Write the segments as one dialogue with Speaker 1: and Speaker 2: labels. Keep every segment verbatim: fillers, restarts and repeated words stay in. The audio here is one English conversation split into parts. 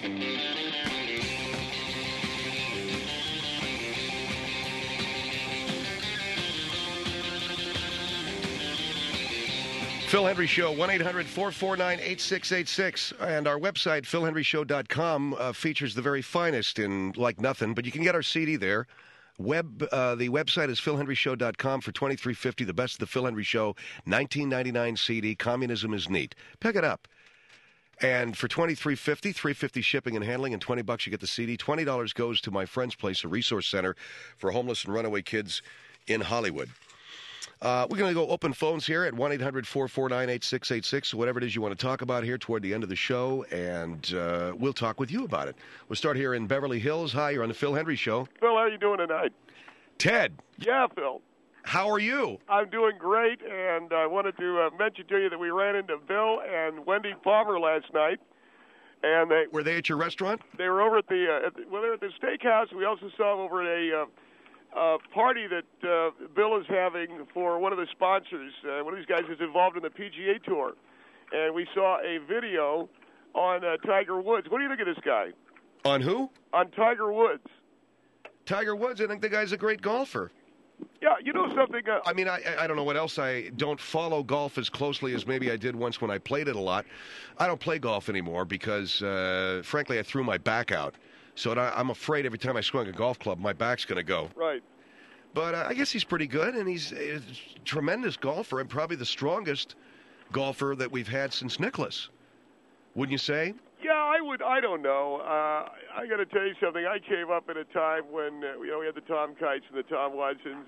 Speaker 1: Phil Hendrie Show, one eight hundred four four nine eight six eight six. And our website, phil hendrie show dot com, uh, features the very finest in Like Nothing, but you can get our C D there. Web, uh, the website is phil hendrie show dot com for twenty-three fifty. The best of the Phil Hendrie Show, nineteen ninety-nine C D. Communism is neat. Pick it up. And for twenty-three fifty, three fifty shipping and handling, and twenty bucks you get the C D. twenty dollars goes to my friend's place, a resource center for homeless and runaway kids in Hollywood. Uh, we're going to go open phones here at one eight hundred four four nine eight six eight six, whatever it is you want to talk about here toward the end of the show, and uh, we'll talk with you about it. We'll start here in Beverly Hills. Hi, you're on the Phil Hendrie Show.
Speaker 2: Phil, how are you doing tonight?
Speaker 1: Ted.
Speaker 2: Yeah, Phil.
Speaker 1: How are you?
Speaker 2: I'm doing great, and I wanted to uh, mention to you that we ran into Bill and Wendy Palmer last night. And they
Speaker 1: Were they at your restaurant?
Speaker 2: They were over at the, uh, at the well, they were at the steakhouse. We also saw them over at a uh, uh, party that uh, Bill is having for one of the sponsors. Uh, one of these guys is involved in the P G A Tour. And we saw a video on uh, Tiger Woods. What do you think of this guy?
Speaker 1: On who?
Speaker 2: On Tiger Woods.
Speaker 1: Tiger Woods. I think the guy's a great golfer.
Speaker 2: Yeah, you know something? Uh,
Speaker 1: I mean, I I don't know what else. I don't follow golf as closely as maybe I did once when I played it a lot. I don't play golf anymore because, uh, frankly, I threw my back out. So I'm afraid every time I swing a golf club, my back's going to go.
Speaker 2: Right.
Speaker 1: But uh, I guess he's pretty good, and he's a tremendous golfer and probably the strongest golfer that we've had since Nicklaus. Wouldn't you say?
Speaker 2: Yeah, I would. I don't know. Uh, I got to tell you something. I came up at a time when uh, you know we had the Tom Kites and the Tom Watsons,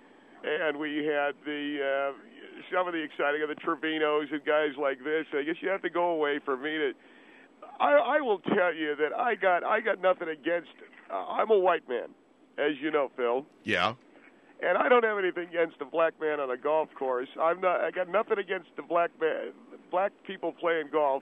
Speaker 2: and we had the uh, some of the exciting of the Trevinos and guys like this. I guess you have to go away for me to. I, I will tell you that I got I got nothing against. Uh, I'm a white man, as you know, Phil.
Speaker 1: Yeah.
Speaker 2: And I don't have anything against a black man on a golf course. I'm not. I got nothing against the black man, black people playing golf.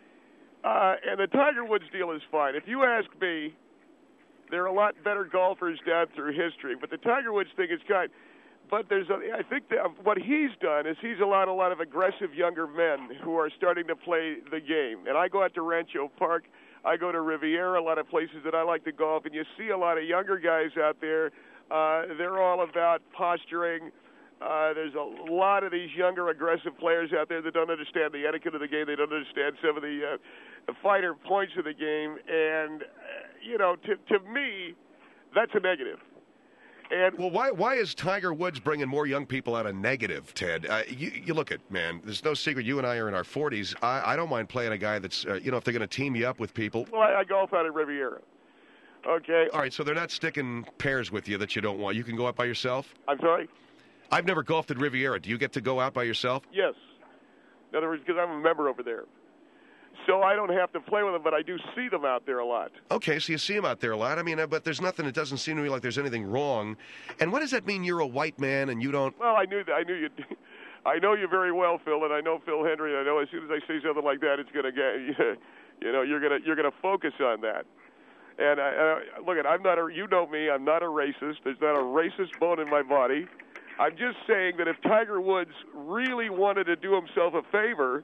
Speaker 2: Uh, and the Tiger Woods deal is fine. If you ask me, there are a lot better golfers down through history. But the Tiger Woods thing is kind. But there's, a, I think that what he's done is he's allowed a lot of aggressive younger men who are starting to play the game. And I go out to Rancho Park, I go to Riviera, a lot of places that I like to golf, and you see a lot of younger guys out there. Uh, they're all about posturing. Uh, there's a lot of these younger, aggressive players out there that don't understand the etiquette of the game. They don't understand some of the, uh, the finer points of the game. And, uh, you know, to, to me, that's a negative. And
Speaker 1: well, why why is Tiger Woods bringing more young people out of negative, Ted? Uh, you, you look at, man, there's no secret you and I are in our forties. I, I don't mind playing a guy that's, uh, you know, if they're going to team you up with people.
Speaker 2: Well, I, I golf out at Riviera. Okay.
Speaker 1: All right, so they're not sticking pairs with you that you don't want. You can go out by yourself?
Speaker 2: I'm sorry?
Speaker 1: I've never golfed at Riviera. Do you get to go out by yourself?
Speaker 2: Yes. In other words, because I'm a member over there. So I don't have to play with them, but I do see them out there a lot.
Speaker 1: Okay, so you see them out there a lot. I mean, uh, but there's nothing. It doesn't seem to me like there's anything wrong. And what does that mean? You're a white man and you don't.
Speaker 2: Well, I knew that. I knew you. I know you very well, Phil, and I know Phil Hendrie. I know as soon as I say something like that, it's going to get. You know, you're going to you're going to focus on that. And I, uh, look, at I'm not a. You know me. I'm not a racist. There's not a racist bone in my body. I'm just saying that if Tiger Woods really wanted to do himself a favor,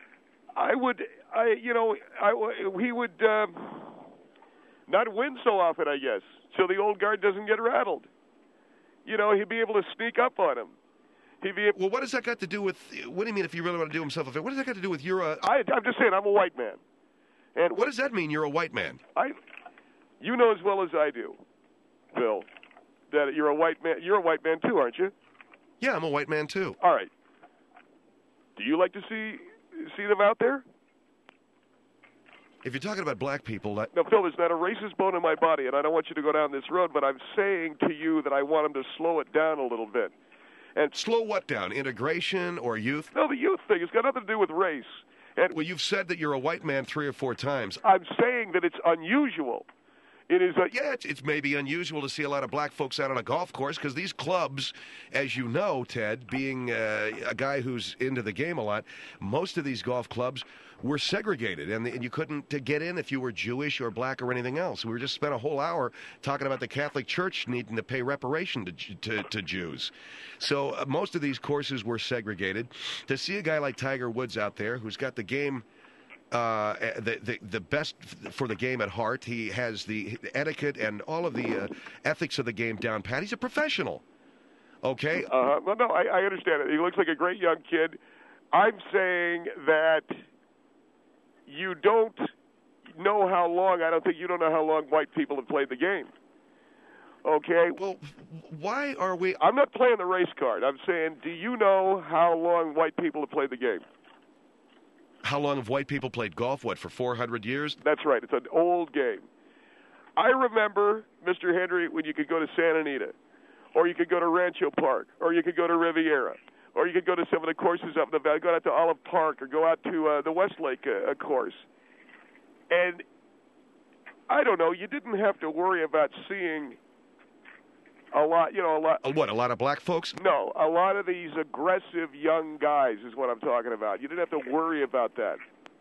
Speaker 2: I would, I you know, I, he would um, not win so often, I guess, so the old guard doesn't get rattled. You know, he'd be able to sneak up on him. He'd be able,
Speaker 1: well, what does that got to do with, what do you mean if you really want to do himself a favor? What does that got to do with your... Uh,
Speaker 2: I, I'm just saying, I'm a white man. And
Speaker 1: what does that mean, you're a white man?
Speaker 2: I, you know as well as I do, Bill, that you're a white man. You're a white man too, aren't you?
Speaker 1: Yeah, I'm a white man too.
Speaker 2: All right. Do you like to see... see them out there?
Speaker 1: If you're talking about black people... That...
Speaker 2: No, Phil, there's not a racist bone in my body, and I don't want you to go down this road, but I'm saying to you that I want them to slow it down a little bit. And
Speaker 1: slow what down? Integration or youth?
Speaker 2: No, the youth thing. It's got nothing to do with race. And
Speaker 1: well, you've said that you're a white man three or four times.
Speaker 2: I'm saying that it's unusual. It is a,
Speaker 1: yeah, it's, it's maybe unusual to see a lot of black folks out on a golf course because these clubs, as you know, Ted, being uh, a guy who's into the game a lot, most of these golf clubs were segregated, and, and you couldn't to get in if you were Jewish or black or anything else. We were just spent a whole hour talking about the Catholic Church needing to pay reparation to to, to Jews. So uh, most of these courses were segregated. To see a guy like Tiger Woods out there who's got the game uh, the, the the best for the game at heart. He has the etiquette and all of the uh, ethics of the game down pat. He's a professional. Okay?
Speaker 2: Uh-huh. Well, no, I, I understand it. He looks like a great young kid. I'm saying that you don't know how long, I don't think you don't know how long white people have played the game. Okay?
Speaker 1: Well, why are we...
Speaker 2: I'm not playing the race card. I'm saying, do you know how long white people have played the game?
Speaker 1: How long have white people played golf? What, for four hundred years?
Speaker 2: That's right. It's an old game. I remember, Mister Hendry, when you could go to Santa Anita, or you could go to Rancho Park, or you could go to Riviera, or you could go to some of the courses up in the valley, go out to Olive Park, or go out to uh, the Westlake uh, course. And I don't know, you didn't have to worry about seeing a lot, you know, a lot.
Speaker 1: Uh, what, a lot of black folks?
Speaker 2: No, a lot of these aggressive young guys is what I'm talking about. You didn't have to worry about that.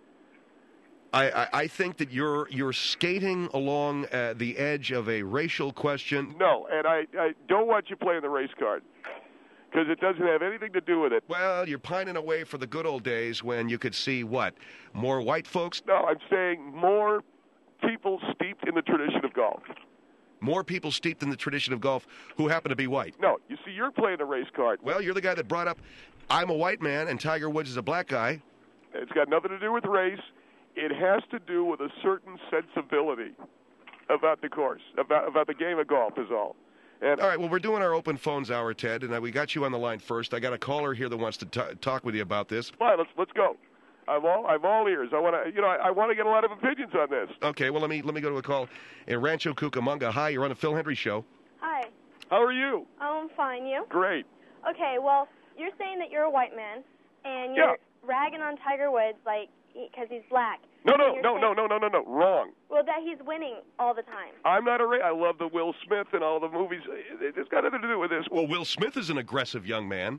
Speaker 1: I, I, I think that you're you're skating along uh, the edge of a racial question.
Speaker 2: No, and I, I don't want you playing the race card because it doesn't have anything to do with it.
Speaker 1: Well, you're pining away for the good old days when you could see, what, more white folks?
Speaker 2: No, I'm saying more people steeped in the tradition of golf.
Speaker 1: More people steeped in the tradition of golf who happen to be white.
Speaker 2: No, you see, you're playing the race card.
Speaker 1: Well, you're the guy that brought up, I'm a white man and Tiger Woods is a black guy.
Speaker 2: It's got nothing to do with race. It has to do with a certain sensibility about the course, about about the game of golf is all. And
Speaker 1: all right, well, we're doing our open phones hour, Ted, and we got you on the line first. I got a caller here that wants to t- talk with you about this.
Speaker 2: Fine, let's let's go. I'm all I'm all ears. I want to, you know, I, I want to get a lot of opinions on this.
Speaker 1: Okay, well, let me let me go to a call in Rancho Cucamonga. Hi, you're on the Phil Hendry Show.
Speaker 3: Hi.
Speaker 2: How are you?
Speaker 3: Oh, I'm fine. You?
Speaker 2: Great.
Speaker 3: Okay, well, you're saying that you're a white man, and you're
Speaker 2: Yeah.
Speaker 3: ragging on Tiger Woods, like, because he's black.
Speaker 2: No, no,
Speaker 3: You're
Speaker 2: no,
Speaker 3: saying-
Speaker 2: no, no, no, no, no. Wrong.
Speaker 3: Well, that he's winning all the time.
Speaker 2: I'm not a ra- I love the Will Smith and all the movies. It- It's got nothing to do with this.
Speaker 1: Well, Will Smith is an aggressive young man.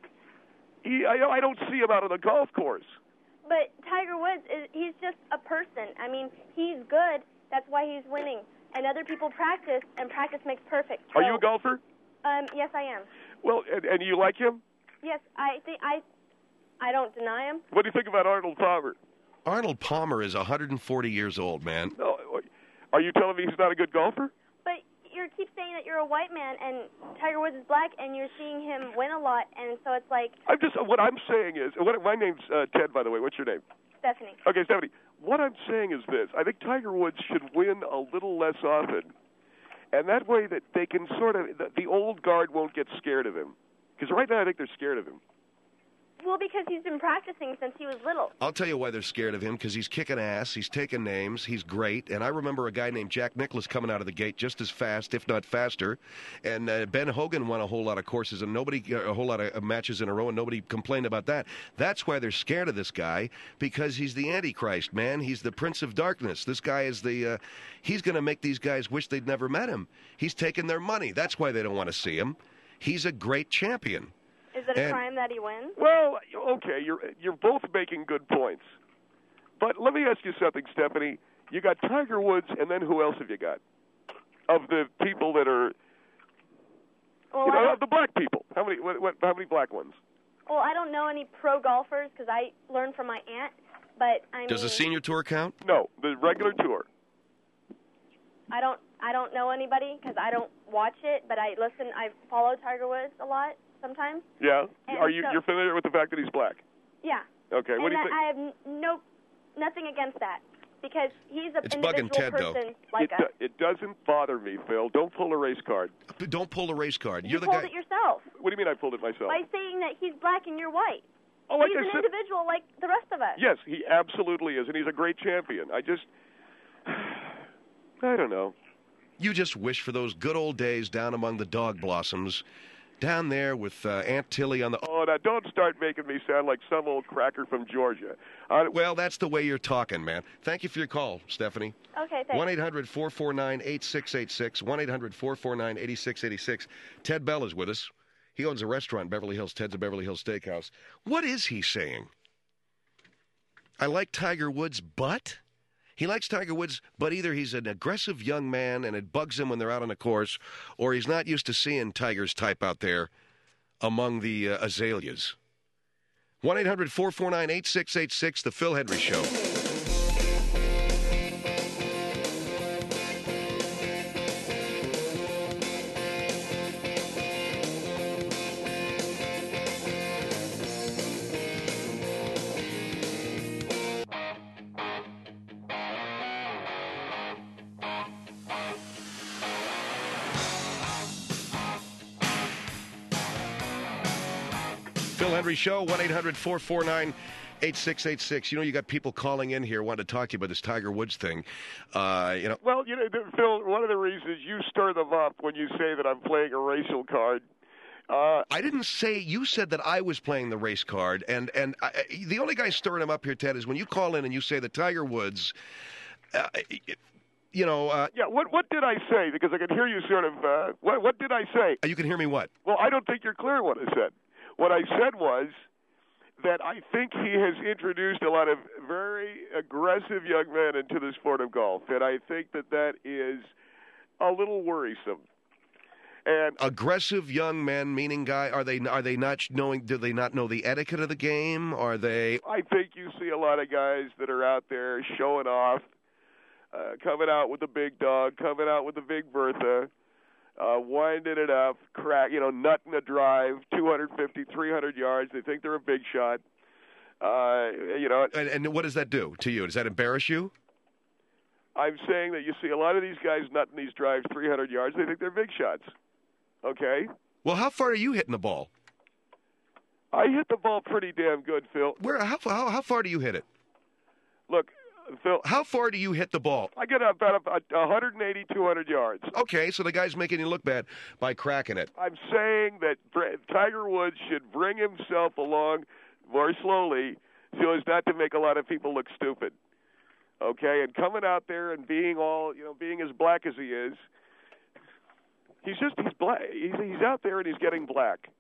Speaker 2: He, I, I don't see him out on the golf course.
Speaker 3: But Tiger Woods, is he's just a person. I mean, he's good. That's why he's winning. And other people practice, and practice makes perfect.
Speaker 2: Are
Speaker 3: So,
Speaker 2: you a golfer?
Speaker 3: Um, yes, I am.
Speaker 2: Well, and, and you like him?
Speaker 3: Yes, I think I. I don't deny him.
Speaker 2: What do you think about Arnold Palmer?
Speaker 1: Arnold Palmer is one hundred forty years old, man.
Speaker 2: No, are you telling me he's not a good golfer?
Speaker 3: But you keep saying that you're a white man and Tiger Woods is black, and you're seeing him win a lot, and so it's like
Speaker 2: I'm just what I'm saying is what, my name's uh, Ted, by the way. What's your name?
Speaker 3: Stephanie.
Speaker 2: Okay, Stephanie. What I'm saying is this: I think Tiger Woods should win a little less often, and that way that they can sort of the, the old guard won't get scared of him. Because right now I think they're scared of him.
Speaker 3: Well, because he's been practicing since he was little.
Speaker 1: I'll tell you why they're scared of him, because he's kicking ass, he's taking names, he's great, and I remember a guy named Jack Nicklaus coming out of the gate just as fast, if not faster, and uh, Ben Hogan won a whole lot of courses and nobody, a whole lot of matches in a row, and nobody complained about that. That's why they're scared of this guy, because he's the Antichrist, man. He's the Prince of Darkness. This guy is the, uh, he's going to make these guys wish they'd never met him. He's taking their money. That's why they don't want to see him. He's a great champion.
Speaker 3: Is it a
Speaker 1: And-
Speaker 3: crime that he wins?
Speaker 2: Well, okay, you're you're both making good points, but let me ask you something, Stephanie. You got Tiger Woods, and then who else have you got? Of the people that are,
Speaker 3: Well,
Speaker 2: you
Speaker 3: I
Speaker 2: know,
Speaker 3: don't,
Speaker 2: of the black people. How many? What, what, how many black ones?
Speaker 3: well, I don't know any pro golfers because I learned from my aunt. But I
Speaker 1: Does
Speaker 3: mean,
Speaker 1: the senior tour count?
Speaker 2: No, the regular tour.
Speaker 3: I don't. I don't know anybody because I don't watch it. But I listen. I follow Tiger Woods a lot sometimes.
Speaker 2: Yeah.
Speaker 3: And
Speaker 2: Are you
Speaker 3: so-
Speaker 2: you're familiar with the fact that he's black?
Speaker 3: Yeah.
Speaker 2: Okay.
Speaker 3: and
Speaker 2: What do you
Speaker 3: that,
Speaker 2: think?
Speaker 3: I have n- no nothing against that because he's an
Speaker 1: It's
Speaker 3: individual
Speaker 1: bugging Ted, though.
Speaker 3: person like
Speaker 2: it,
Speaker 3: us.
Speaker 2: do- it doesn't bother me, Phil. Don't pull a race card.
Speaker 1: Don't pull the race card.
Speaker 3: You
Speaker 1: You're the
Speaker 3: pulled
Speaker 1: guy.
Speaker 3: it yourself
Speaker 2: What do you mean I pulled it myself?
Speaker 3: by saying that he's black and you're white.
Speaker 2: oh, like
Speaker 3: he's
Speaker 2: I
Speaker 3: an
Speaker 2: said.
Speaker 3: individual like the rest of us.
Speaker 2: Yes, he absolutely is, and he's a great champion. I just, I don't know.
Speaker 1: You just wish for those good old days down among the dog blossoms, down there with uh, Aunt Tilly on the...
Speaker 2: Oh, now don't start making me sound like some old cracker from Georgia. Uh,
Speaker 1: Well, that's the way you're talking, man. Thank you for your call, Stephanie.
Speaker 3: Okay, thanks.
Speaker 1: one eight hundred four four nine eight six eight six, one eight hundred four four nine eight six eight six. Ted Bell is with us. He owns a restaurant in Beverly Hills, Ted's a Beverly Hills Steakhouse. What is he saying? I like Tiger Woods, but... He likes Tiger Woods, but either he's an aggressive young man and it bugs him when they're out on the course, or he's not used to seeing Tiger's type out there among the uh, azaleas. one eight hundred four four nine eight six eight six, The Phil Hendry Show. Phil Hendry Show, one eight hundred four four nine eight six eight six. You know, you got people calling in here wanting to talk to you about this Tiger Woods thing. Uh, you know.
Speaker 2: Well, you know, Phil, one of the reasons you stir them up when you say that I'm playing a racial card. Uh,
Speaker 1: I didn't say, you said that I was playing the race card, and, and I, the only guy stirring him up here, Ted, is when you call in and you say that Tiger Woods, uh, you know. Uh,
Speaker 2: yeah, what what did I say? Because I can hear you sort of, uh, what, what did I say?
Speaker 1: You can hear me what?
Speaker 2: Well, I don't think you're clear in what I said. What I said was that I think he has introduced a lot of very aggressive young men into the sport of golf, and I think that that is a little worrisome. And
Speaker 1: aggressive young men, meaning guy, are they are they not knowing? Do they not know the etiquette of the game? Are they?
Speaker 2: I think you see a lot of guys that are out there showing off, uh, coming out with the big dog, coming out with the big Bertha, uh, winding it up, crack, you know, nutting a drive, two fifty, three hundred yards. They think they're a big shot. Uh, you know,
Speaker 1: and, and what does that do to you? Does that embarrass you?
Speaker 2: I'm saying that you see a lot of these guys nutting these drives three hundred yards. They think they're big shots. Okay.
Speaker 1: Well, how far are you hitting the ball?
Speaker 2: I hit the ball pretty damn good, Phil.
Speaker 1: Where? How, how, how far do you hit it?
Speaker 2: Look, Phil.
Speaker 1: How far do you hit the ball?
Speaker 2: I get about one eighty, two hundred yards.
Speaker 1: Okay, so the guy's making you look bad by cracking it.
Speaker 2: I'm saying that Tiger Woods should bring himself along more slowly so as not to make a lot of people look stupid. Okay, and coming out there and being all, you know, being as black as he is, he's just, he's black. He's, he's out there and he's getting black.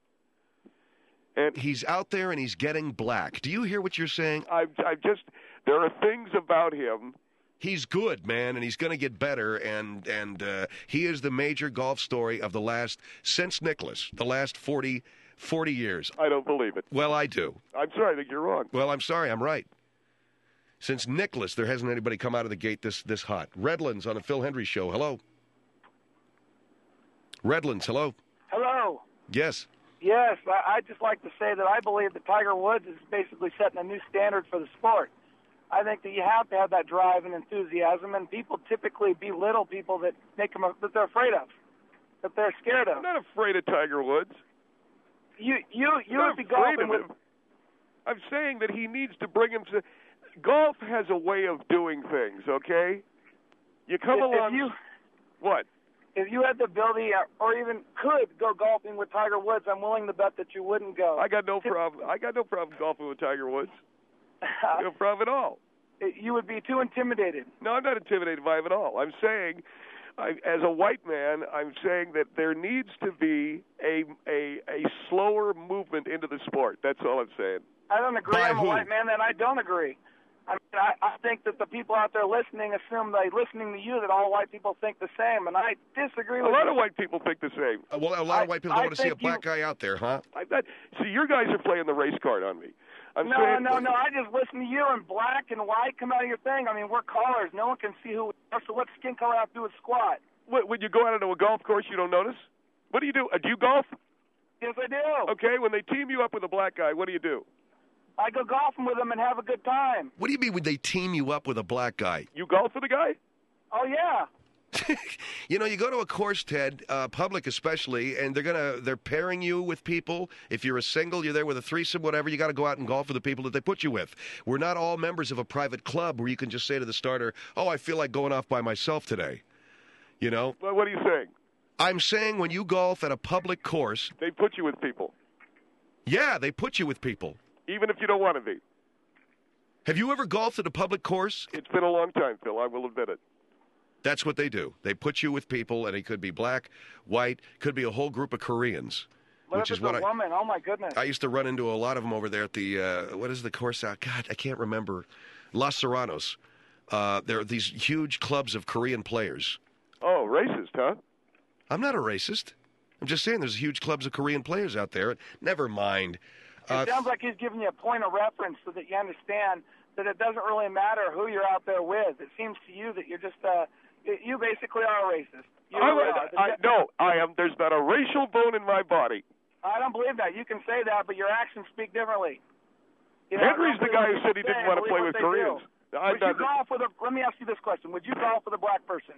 Speaker 2: And
Speaker 1: he's out there and he's getting black. Do you hear what you're saying?
Speaker 2: I, I just, there are things about him.
Speaker 1: He's good, man, and he's going to get better, and and uh, he is the major golf story of the last, since Nicklaus, the last forty, forty years.
Speaker 2: I don't believe it.
Speaker 1: Well, I do.
Speaker 2: I'm sorry, I think you're wrong.
Speaker 1: Well, I'm sorry, I'm right. Since Nicklaus, there hasn't anybody come out of the gate this, this hot. Redlands on the Phil Hendry Show. Hello. Redlands, hello.
Speaker 4: Hello.
Speaker 1: Yes.
Speaker 4: Yes, I, I'd just like to say that I believe that Tiger Woods is basically setting a new standard for the sport. I think that you have to have that drive and enthusiasm, and people typically belittle people that make them that they're afraid of, that they're scared of.
Speaker 2: I'm not afraid of Tiger Woods.
Speaker 4: You you you
Speaker 2: I'm
Speaker 4: would be
Speaker 2: not afraid
Speaker 4: golfing
Speaker 2: of
Speaker 4: with.
Speaker 2: him. I'm saying that he needs to bring him to. Golf has a way of doing things. Okay, you come
Speaker 4: if,
Speaker 2: along.
Speaker 4: If you,
Speaker 2: what?
Speaker 4: If you had the ability, or even could go golfing with Tiger Woods, I'm willing to bet that you wouldn't go.
Speaker 2: I got no problem. I got no problem golfing with Tiger Woods. No problem at all.
Speaker 4: You would be too intimidated.
Speaker 2: No, I'm not intimidated by him at all. I'm saying, I, as a white man, I'm saying that there needs to be a a a slower movement into the sport. That's all I'm saying.
Speaker 4: I don't agree.
Speaker 1: By
Speaker 4: I'm
Speaker 1: who?
Speaker 4: a white man, and I don't agree. I mean, I, I think that the people out there listening assume by listening to you that all white people think the same, and I disagree
Speaker 2: A
Speaker 4: with
Speaker 2: lot
Speaker 4: you.
Speaker 2: of white people think the same.
Speaker 1: Uh, well, a lot
Speaker 4: I-
Speaker 1: of white people don't
Speaker 4: I
Speaker 1: want to see a
Speaker 4: think you-
Speaker 1: black guy out there, huh?
Speaker 2: I, that, see, your guys are playing the race card on me. I'm
Speaker 4: No,
Speaker 2: saying,
Speaker 4: no, no. I just listen to you, and black and white come out of your thing. I mean, we're callers. No one can see who we are, so what's skin color have to do with squat?
Speaker 2: When when you go out into a golf course, you don't notice? What do you do? Uh, do you golf?
Speaker 4: Yes, I do.
Speaker 2: Okay, when they team you up with a black guy, what do you do?
Speaker 4: I go golfing with them and have a good time.
Speaker 1: What do you mean when they team you up with a black guy?
Speaker 2: You golf with a guy?
Speaker 4: Oh, yeah.
Speaker 1: You know, you go to a course, Ted, uh, public especially, and they're gonna they're pairing you with people. If you're a single, you're there with a threesome, whatever. You got to go out and golf with the people that they put you with. We're not all members of a private club where you can just say to the starter, "Oh, I feel like going off by myself today." You know.
Speaker 2: Well, what are you saying?
Speaker 1: I'm saying when you golf at a public course,
Speaker 2: They put you with people,
Speaker 1: yeah, they put you with people.
Speaker 2: even if you don't want to be.
Speaker 1: Have you ever golfed at a public course?
Speaker 2: It's been a long time, Phil. I will admit it.
Speaker 1: That's what they do. They put you with people, and it could be black, white, could be a whole group of Koreans.
Speaker 4: What
Speaker 1: which
Speaker 4: if
Speaker 1: is
Speaker 4: it's
Speaker 1: what
Speaker 4: a
Speaker 1: I,
Speaker 4: woman? Oh, my goodness.
Speaker 1: I used to run into a lot of them over there at the, uh, what is the course out? God, I can't remember. Los Serranos. Uh, there are these huge clubs of Korean players.
Speaker 2: Oh, racist, huh?
Speaker 1: I'm not a racist. I'm just saying there's huge clubs of Korean players out there. Never mind. Uh,
Speaker 4: It sounds like he's giving you a point of reference so that you understand that it doesn't really matter who you're out there with. It seems to you that you're just, uh, you basically are a racist. You're,
Speaker 2: I,
Speaker 4: uh,
Speaker 2: I, no, I am. There's not a racial bone in my body.
Speaker 4: I don't believe that. You can say that, but your actions speak differently. You know,
Speaker 2: Henry's
Speaker 4: I don't
Speaker 2: the guy who
Speaker 4: believe
Speaker 2: said he
Speaker 4: what
Speaker 2: didn't
Speaker 4: they
Speaker 2: want to
Speaker 4: say,
Speaker 2: play
Speaker 4: I
Speaker 2: with
Speaker 4: believe what they
Speaker 2: Koreans.
Speaker 4: do.
Speaker 2: I'm
Speaker 4: Would you
Speaker 2: not,
Speaker 4: golf with a? Let me ask you this question: would you golf with a black person?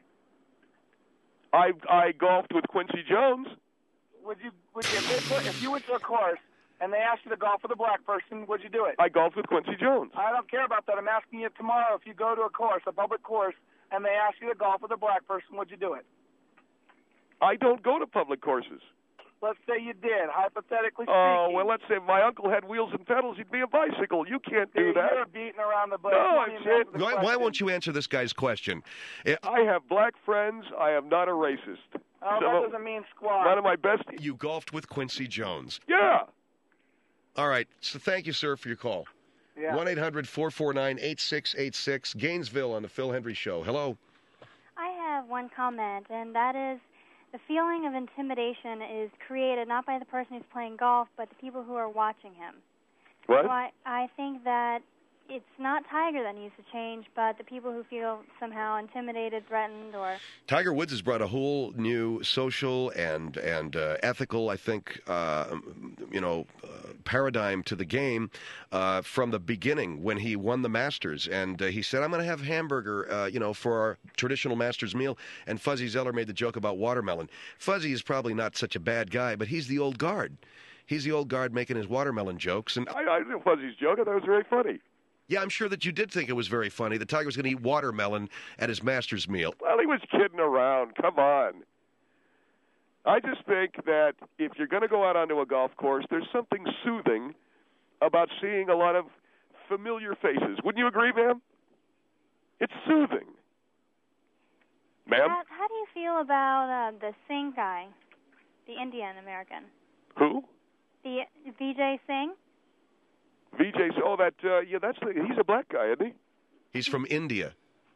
Speaker 2: I I golfed with Quincy Jones.
Speaker 4: Would you? Would you if, they put, if you went to a course and they asked you to golf with a black person, would you do it?
Speaker 2: I golfed with Quincy Jones.
Speaker 4: I don't care about that. I'm asking you tomorrow, if you go to a course, a public course, and they ask you to golf with a black person, would you do it?
Speaker 2: I don't go to public courses.
Speaker 4: Let's say you did, hypothetically speaking.
Speaker 2: Oh, well, let's say my uncle had wheels and pedals. He'd be a bicycle. You can't do
Speaker 4: See,
Speaker 2: that.
Speaker 4: You're beating around the bush.
Speaker 2: No,
Speaker 4: Let me
Speaker 2: I'm
Speaker 4: answer
Speaker 2: saying-
Speaker 4: the
Speaker 1: Why, why
Speaker 4: question.
Speaker 1: won't you answer this guy's question? Eh,
Speaker 2: I have black friends. I am not a racist.
Speaker 4: Oh,
Speaker 2: So,
Speaker 4: that doesn't mean squat.
Speaker 2: one of my best.
Speaker 1: You golfed with Quincy Jones.
Speaker 2: Yeah.
Speaker 1: All right. So thank you, sir, for your call.
Speaker 4: Yeah.
Speaker 1: one eight hundred four four nine eight six eight six. Gainesville on the Phil Hendry Show. Hello.
Speaker 5: I have one comment, and that is the feeling of intimidation is created not by the person who's playing golf, but the people who are watching him.
Speaker 2: What?
Speaker 5: So I, I think that it's not Tiger that needs to change, but the people who feel somehow intimidated, threatened, or...
Speaker 1: Tiger Woods has brought a whole new social and and uh, ethical, I think, uh, you know, uh, paradigm to the game uh, from the beginning when he won the Masters. And uh, he said, I'm going to have hamburger, uh, you know, for our traditional Masters meal. And Fuzzy Zeller made the joke about watermelon. Fuzzy is probably not such a bad guy, but he's the old guard. He's the old guard making his watermelon jokes. And
Speaker 2: I, I didn't know Fuzzy's joke. I thought it was very funny.
Speaker 1: yeah, I'm sure that you did think it was very funny. The Tiger was going to eat watermelon at his Masters meal.
Speaker 2: Well, he was kidding around. Come on. I just think that if you're going to go out onto a golf course, there's something soothing about seeing a lot of familiar faces. Wouldn't you agree, ma'am? It's soothing. Ma'am?
Speaker 5: How, how do you feel about uh, the Singh guy, the Indian American?
Speaker 2: Who?
Speaker 5: The V J Singh?
Speaker 2: V J. Oh, that, uh, yeah, that's the, he's a black guy, isn't he?
Speaker 1: He's from India.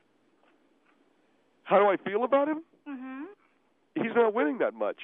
Speaker 2: How do I feel about him?
Speaker 5: Mm-hmm.
Speaker 2: He's not winning that much.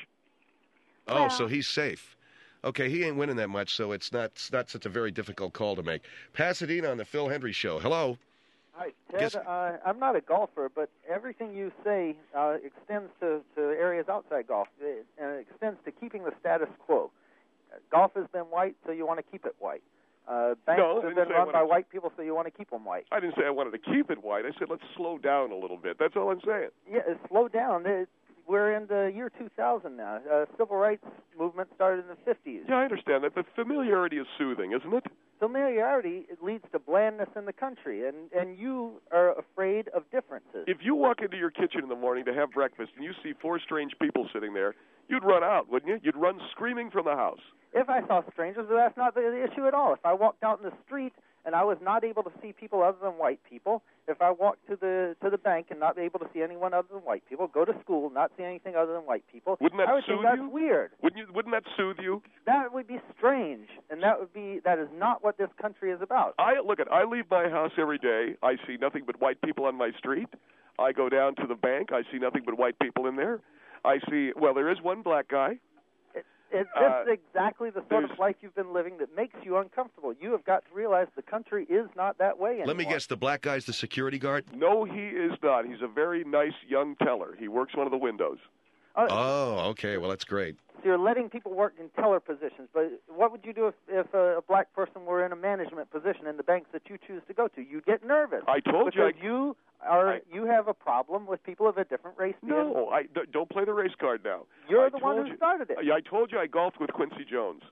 Speaker 1: Oh,
Speaker 5: Well-
Speaker 1: so he's safe. Okay, he ain't winning that much, so it's not it's not such a very difficult call to make. Pasadena on the Phil Hendry Show. Hello.
Speaker 6: Hi, Ted.
Speaker 1: Guess-
Speaker 6: Uh, I'm not a golfer, but everything you say uh, extends to, to areas outside golf, it, and it extends to keeping the status quo. Uh, golf has been white, so you want to keep it white. Uh, banks
Speaker 2: No, I
Speaker 6: have
Speaker 2: didn't
Speaker 6: been
Speaker 2: say I
Speaker 6: run
Speaker 2: wanted
Speaker 6: by
Speaker 2: to-
Speaker 6: white people, so you want to keep them white.
Speaker 2: I didn't say I wanted to keep it white. I said let's slow down a little bit. That's all I'm saying.
Speaker 6: Yeah, uh, slow down. It, we're in the year two thousand now. Uh, civil rights movement started in the fifties.
Speaker 2: Yeah, I understand that, but familiarity is soothing, isn't it?
Speaker 6: Familiarity it leads to blandness in the country, and, and you are afraid of differences.
Speaker 2: If you walk into your kitchen in the morning to have breakfast and you see four strange people sitting there, you'd run out, wouldn't you? You'd run screaming from the house.
Speaker 6: If I saw strangers, that's not the, the issue at all. If I walked out in the street and I was not able to see people other than white people, if I walked to the to the bank and not able to see anyone other than white people, go to school, not see anything other than white people,
Speaker 2: Wouldn't that
Speaker 6: I would
Speaker 2: soothe
Speaker 6: think that's
Speaker 2: you?
Speaker 6: weird.
Speaker 2: Wouldn't you? Wouldn't that soothe you?
Speaker 6: That would be strange, and that would be that is not what this country is about.
Speaker 2: I look at. I leave my house every day. I see nothing but white people on my street. I go down to the bank. I see nothing but white people in there. I see. Well, there is one black guy.
Speaker 6: It, it,
Speaker 2: Uh,
Speaker 6: this is exactly the sort of
Speaker 2: there's-
Speaker 6: life you've been living that makes you uncomfortable. You have got to realize the country is not that way anymore.
Speaker 1: Let me guess, the black guy's the security guard?
Speaker 2: No, he is not. He's a very nice young teller. He works one of the windows.
Speaker 6: Uh,
Speaker 1: Oh, okay. Well, that's great.
Speaker 6: So you're letting people work in teller positions, but what would you do if, if a, a black person were in a management position in the banks that you choose to go to? You'd get nervous.
Speaker 2: I told you.
Speaker 6: because
Speaker 2: I,
Speaker 6: you are
Speaker 2: I-
Speaker 6: you have a problem with people of a different race. being-
Speaker 2: no, I d- don't play the race card now.
Speaker 6: You're
Speaker 2: I
Speaker 6: the one
Speaker 2: told
Speaker 6: who
Speaker 2: you.
Speaker 6: started it.
Speaker 2: Yeah, I told you I golfed with Quincy Jones.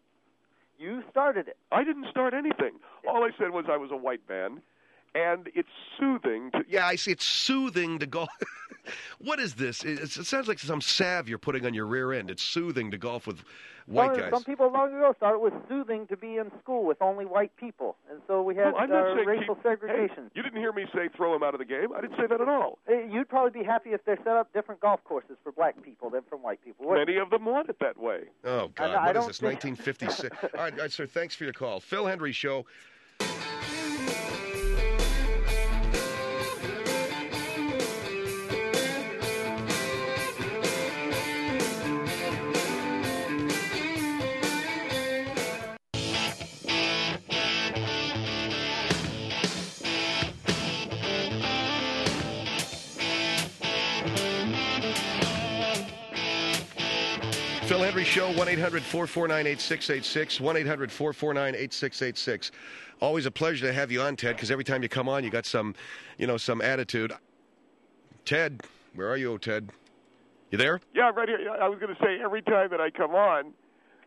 Speaker 6: You started it.
Speaker 2: I didn't start anything. All I said was I was a white man, and it's soothing to.
Speaker 1: Yeah, I see. It's soothing to golf. What is this? It, it sounds like some salve you're putting on your rear end. It's soothing to golf with white
Speaker 6: some,
Speaker 1: guys.
Speaker 6: some people long ago thought it was soothing to be in school with only white people, and so we had
Speaker 2: Well, I'm not
Speaker 6: uh,
Speaker 2: saying
Speaker 6: racial
Speaker 2: keep-
Speaker 6: segregation.
Speaker 2: Hey, you didn't hear me say throw him out of the game. I didn't say that at all.
Speaker 6: Uh, You'd probably be happy if they set up different golf courses for black people than from white people. What-
Speaker 2: Many of them want it that way.
Speaker 1: Oh, God.
Speaker 6: I- I
Speaker 1: What is
Speaker 6: don't
Speaker 1: this,
Speaker 6: think-
Speaker 1: nineteen fifty-six? all, right, all right, sir, thanks for your call. Phil Hendry Show. Phil Hendry Show, one eight hundred four four nine eight six eight six, one eight hundred four four nine eight six eight six. Always a pleasure to have you on, Ted, because every time you come on, you got some, you know, some attitude. Ted, where are you, Ted? You there?
Speaker 2: Yeah, right here. I was going to say every time that I come on,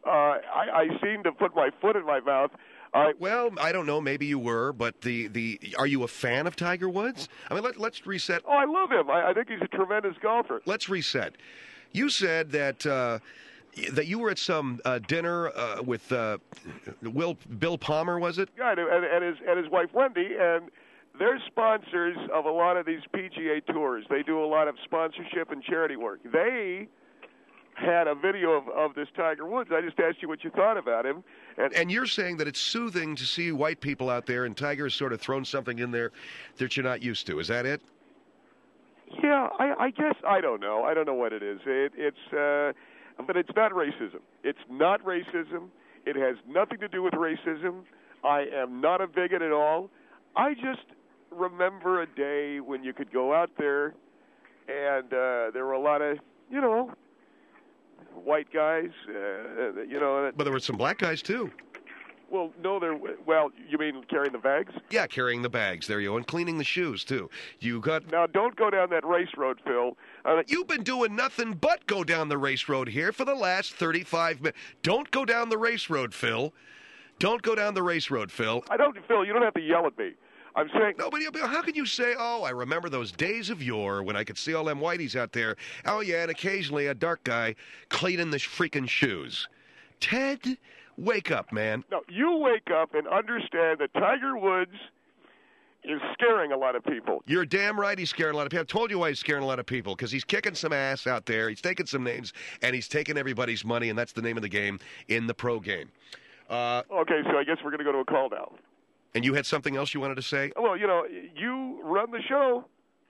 Speaker 2: Uh, I, I seem to put my foot in my mouth. Uh,
Speaker 1: Well, I don't know. Maybe you were, but the, the are you a fan of Tiger Woods? I mean, let, let's reset.
Speaker 2: oh, I love him. I, I think he's a tremendous golfer.
Speaker 1: Let's reset. You said that uh, that you were at some uh, dinner uh, with uh, Will Bill Palmer, was it?
Speaker 2: Yeah, and, and his and his wife Wendy, and they're sponsors of a lot of these P G A tours. They do a lot of sponsorship and charity work. They had a video of, of this Tiger Woods. I just asked you what you thought about him. And,
Speaker 1: And you're saying that it's soothing to see white people out there, and Tiger's sort of thrown something in there that you're not used to. Is that it?
Speaker 2: yeah, I, I guess I don't know. I don't know what it is. It, it's, uh, but it's not racism. It's not racism. It has nothing to do with racism. I am not a bigot at all. I just remember a day when you could go out there, and uh, there were a lot of, you know, white guys, uh, you know.
Speaker 1: But there were some black guys too.
Speaker 2: Well, no, they're well. You mean carrying the bags?
Speaker 1: Yeah, carrying the bags. There you go, and cleaning the shoes too. You got.
Speaker 2: Now, don't go down that race road, Phil. Uh,
Speaker 1: You've been doing nothing but go down the race road here for the last thirty-five minutes. Don't go down the race road, Phil. Don't go down the race road, Phil.
Speaker 2: I don't, Phil. You don't have to yell at me. I'm saying.
Speaker 1: No, but how can you say, oh, I remember those days of yore when I could see all them whiteys out there. Oh, yeah, and occasionally a dark guy cleaning the freaking shoes. Ted, wake up, man.
Speaker 2: No, you wake up and understand that Tiger Woods is scaring a lot of people.
Speaker 1: You're damn right he's scaring a lot of people. I told you why he's scaring a lot of people, because he's kicking some ass out there. He's taking some names, and he's taking everybody's money, and that's the name of the game in the pro game. Uh,
Speaker 2: Okay, so I guess we're going to go to a call now.
Speaker 1: and you had something else you wanted to say?
Speaker 2: Well, you know, you run the show.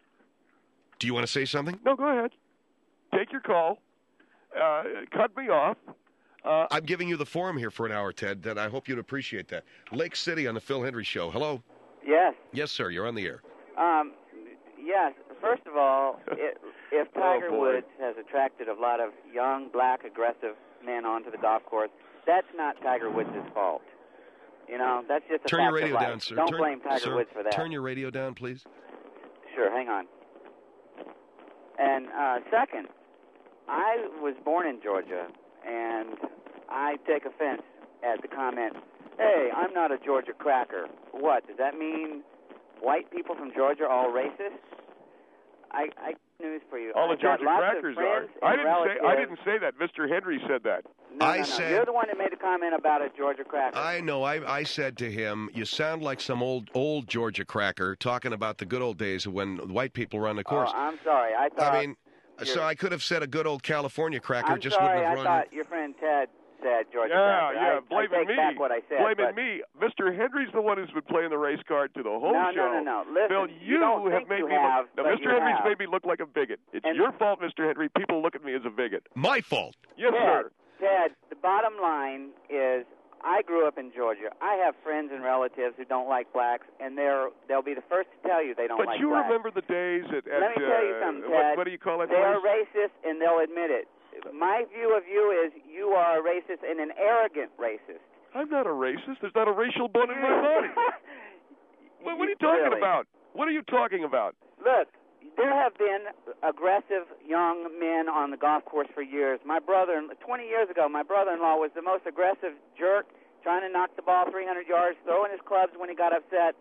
Speaker 1: Do you want to say something?
Speaker 2: No, go ahead. Take your call. Uh, cut me off. Uh,
Speaker 1: I'm giving you the forum here for an hour, Ted, and I hope you'd appreciate that. Lake City on the Phil Hendry Show. Hello?
Speaker 7: Yes.
Speaker 1: Yes, sir. You're on the air.
Speaker 7: Um, yes. First of all, it, if Tiger
Speaker 2: Oh, boy.
Speaker 7: Woods has attracted a lot of young, black, aggressive men onto the golf course, that's not Tiger Woods' fault. You know, that's just a
Speaker 1: Turn
Speaker 7: fact
Speaker 1: your radio
Speaker 7: of life.
Speaker 1: down, sir.
Speaker 7: Don't
Speaker 1: turn,
Speaker 7: blame Tiger
Speaker 1: sir,
Speaker 7: Woods for that.
Speaker 1: Turn your radio down, please.
Speaker 7: Sure, hang on. And uh, second, I was born in Georgia, and I take offense at the comment, hey, I'm not a Georgia cracker. What, does that mean white people from Georgia are all racist? I, I got news for you.
Speaker 2: all the
Speaker 7: I've got
Speaker 2: Georgia
Speaker 7: lots of
Speaker 2: crackers are.
Speaker 7: friends
Speaker 2: I
Speaker 7: and
Speaker 2: didn't say. I
Speaker 7: relatives-
Speaker 2: didn't say that. Mister Henry said that.
Speaker 7: No,
Speaker 1: I
Speaker 7: no, no.
Speaker 1: said-
Speaker 7: You're the one that made the comment about a Georgia cracker.
Speaker 1: I know. I, I said to him, you sound like some old old Georgia cracker talking about the good old days of when white people run the course.
Speaker 7: Oh, I'm sorry. I thought.
Speaker 1: I mean, so
Speaker 7: you're-
Speaker 1: I could have said a good old California cracker.
Speaker 7: I'm
Speaker 1: just
Speaker 7: sorry.
Speaker 1: wouldn't have
Speaker 7: I
Speaker 1: run.
Speaker 7: thought your friend Ted said Georgia
Speaker 2: Yeah,
Speaker 7: cracker.
Speaker 2: yeah.
Speaker 7: I,
Speaker 2: Blaming
Speaker 7: I take
Speaker 2: me.
Speaker 7: back what I said.
Speaker 2: Blaming
Speaker 7: but
Speaker 2: me. Mister Henry's the one who's been playing the race card to the whole
Speaker 7: No,
Speaker 2: show.
Speaker 7: no, no, no. Listen,
Speaker 2: Phil,
Speaker 7: you
Speaker 2: you,
Speaker 7: don't
Speaker 2: have
Speaker 7: think
Speaker 2: made
Speaker 7: you
Speaker 2: me
Speaker 7: have,
Speaker 2: look. Now,
Speaker 7: but
Speaker 2: Mister
Speaker 7: you
Speaker 2: Henry's
Speaker 7: have.
Speaker 2: made me look like a bigot. It's
Speaker 7: And-
Speaker 2: your fault, Mister Henry. People look at me as a bigot.
Speaker 1: My fault.
Speaker 2: Yes,
Speaker 7: Ted,
Speaker 2: sir.
Speaker 7: Ted, the bottom line is I grew up in Georgia. I have friends and relatives who don't like blacks, and they're they'll be the first to tell you they don't
Speaker 2: But
Speaker 7: like
Speaker 2: you
Speaker 7: blacks.
Speaker 2: remember the days at, at
Speaker 7: Let me tell you
Speaker 2: uh,
Speaker 7: something,
Speaker 2: what,
Speaker 7: Ted.
Speaker 2: what do you call it?
Speaker 7: They are
Speaker 2: place?
Speaker 7: racist, and they'll admit it. My view of you is you are a racist and an arrogant racist.
Speaker 2: I'm not a racist. There's not a racial bone in my body. What, what are you talking
Speaker 7: Really.
Speaker 2: about? What are you talking about?
Speaker 7: Look, there have been aggressive young men on the golf course for years. My brother, twenty years ago, my brother-in-law was the most aggressive jerk, trying to knock the ball three hundred yards, throwing his clubs when he got upset.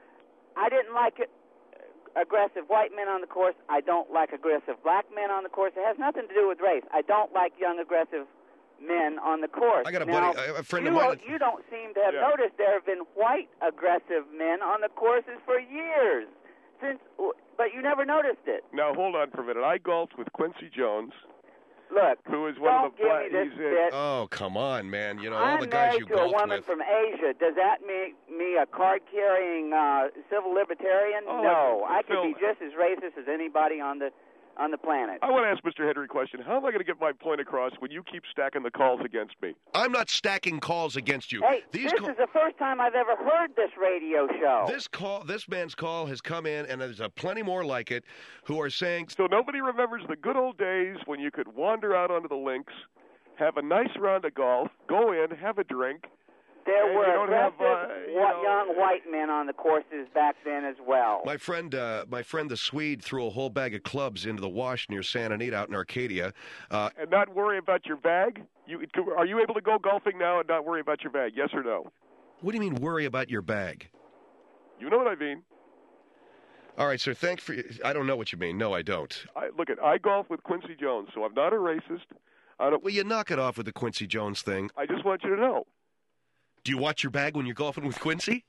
Speaker 7: I didn't like it. Aggressive white men on the course. I don't like aggressive black men on the course. It has nothing to do with race. I don't like young aggressive men on the course.
Speaker 1: I got a
Speaker 7: now,
Speaker 1: buddy, a friend
Speaker 7: you,
Speaker 1: of mine.
Speaker 7: You don't seem to have
Speaker 2: Yeah.
Speaker 7: noticed there have been white aggressive men on the courses for years. Since, but you never noticed it.
Speaker 2: Now, hold on for a minute. I golfed with Quincy Jones,
Speaker 7: Look,
Speaker 2: who is one
Speaker 7: don't
Speaker 2: of the
Speaker 7: give
Speaker 2: black.
Speaker 7: me this
Speaker 2: He's
Speaker 7: bit.
Speaker 1: Oh, come on, man. You know, all
Speaker 7: I'm
Speaker 1: the guys
Speaker 7: married
Speaker 1: you
Speaker 7: to a
Speaker 1: golfed
Speaker 7: woman
Speaker 1: with.
Speaker 7: from Asia. Does that make me a card-carrying uh, civil libertarian?
Speaker 2: Oh,
Speaker 7: no,
Speaker 2: I-
Speaker 7: I could
Speaker 2: Phil-
Speaker 7: be just as racist as anybody on the on the planet.
Speaker 2: I want to ask Mister Henry a question. How am I going to get my point across when you keep stacking the calls against me?
Speaker 1: I'm not stacking calls against you.
Speaker 7: Hey,
Speaker 1: These
Speaker 7: this
Speaker 1: call-
Speaker 7: is the first time I've ever heard this radio show.
Speaker 1: This call, this man's call has come in, and there's a plenty more like it, who are saying,
Speaker 2: So nobody remembers the good old days when you could wander out onto the links, have a nice round of golf, go in, have a drink.
Speaker 7: There
Speaker 2: and
Speaker 7: were
Speaker 2: you don't have,
Speaker 7: aggressive
Speaker 2: uh, you
Speaker 7: whi-
Speaker 2: know-
Speaker 7: young white men on the courses back then as well.
Speaker 1: my friend, uh, my friend the Swede threw a whole bag of clubs into the wash near Santa Anita out in Arcadia. Uh,
Speaker 2: And not worry about your bag? You are you able to go golfing now and not worry about your bag? Yes or no?
Speaker 1: What do you mean worry about your bag?
Speaker 2: You know what I mean.
Speaker 1: All right, sir. Thank for. I don't know what you mean. No, I don't.
Speaker 2: I, look at I golf with Quincy Jones, so I'm not a racist. I don't.
Speaker 1: Well, you knock it off with the Quincy Jones thing.
Speaker 2: I just want you to know.
Speaker 1: Do you watch your bag when you're golfing with Quincy?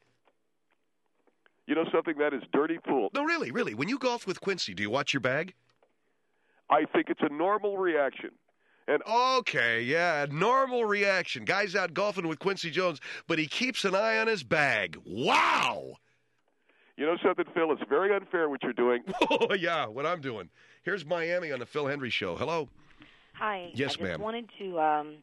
Speaker 2: You know something? That is dirty pool.
Speaker 1: No, really, really. When you golf with Quincy, do you watch your bag?
Speaker 2: I think it's a normal reaction. And
Speaker 1: okay, yeah, normal reaction. Guy's out golfing with Quincy Jones, but he keeps an eye on his bag. Wow.
Speaker 2: You know something, Phil? It's very unfair what you're doing.
Speaker 1: Oh, yeah, what I'm doing. Here's Miami on the Phil Hendry Show. Hello.
Speaker 8: Hi.
Speaker 1: Yes,
Speaker 8: I just
Speaker 1: ma'am.
Speaker 8: wanted to um,